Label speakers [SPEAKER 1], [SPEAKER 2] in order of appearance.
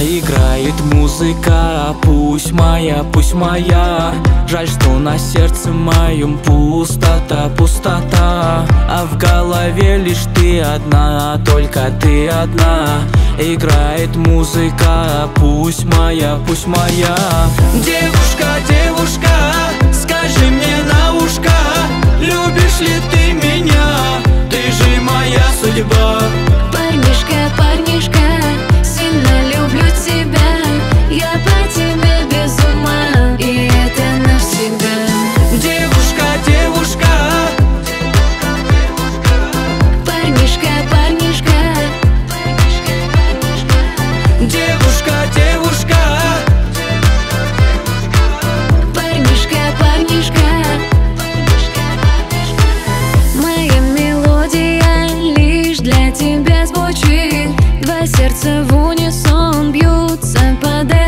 [SPEAKER 1] Играет музыка, пусть моя, пусть моя. Жаль, что на сердце моем пустота, пустота. А в голове лишь ты одна, только ты одна. Играет музыка, пусть моя, пусть моя. Девушка, девушка, скажи мне на ушко, любишь ли ты меня? Ты же моя судьба.
[SPEAKER 2] Парнишка, парнишка, сильно люблю тебя. Я по тебе без ума, и это навсегда.
[SPEAKER 1] Девушка, девушка,
[SPEAKER 2] парнишка, парнишка,
[SPEAKER 1] девушка, девушка,
[SPEAKER 2] парнишка, парнишка. Моя мелодия лишь для тебя звучит. Два сердца в унисон бьются под